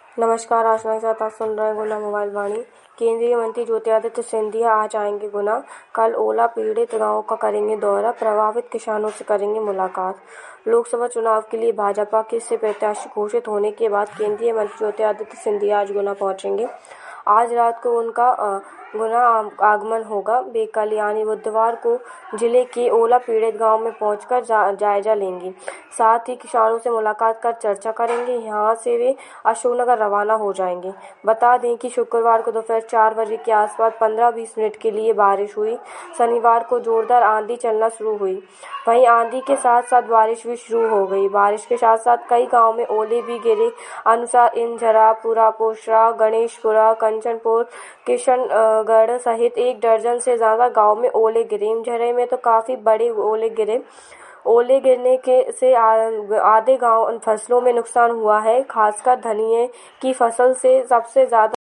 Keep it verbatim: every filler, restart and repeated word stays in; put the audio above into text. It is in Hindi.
नमस्कार, आशा के साथ आप सुन रहे हैं गुना मोबाइल वाणी। केंद्रीय मंत्री ज्योतिरादित्य सिंधिया आज आएंगे गुना। कल ओला पीड़ित गांवों का करेंगे दौरा, प्रभावित किसानों से करेंगे मुलाकात। लोकसभा चुनाव के लिए भाजपा के से प्रत्याशी घोषित होने के बाद केंद्रीय मंत्री ज्योतिरादित्य सिंधिया आज गुना पहुंचेंगे। आज रात को उनका गुना आगमन होगा। वे कल यानी बुधवार को जिले के ओला पीड़ित गांव में पहुंचकर जा, जायजा लेंगे। साथ ही किसानों से मुलाकात कर चर्चा करेंगे। यहां से वे अशोकनगर रवाना हो जाएंगे। बता दें कि शुक्रवार को दोपहर चार बजे के आसपास पंद्रह बीस मिनट के लिए बारिश हुई। शनिवार को जोरदार आंधी चलना शुरू हुई। वहीं आंधी के साथ साथ बारिश भी शुरू हो गई। बारिश के साथ साथ कई गाँव में ओले भी गिरे। अनुसार इंझरा, पुरापोसरा, गणेशपुरा, कंचनपुर, किशनगढ़ सहित एक दर्जन से ज्यादा गांव में ओले गिरे। इंझरे में तो काफी बड़े ओले गिरे। ओले गिरने के से आधे गांव फसलों में नुकसान हुआ है। खासकर धनिये की फसल से सबसे ज्यादा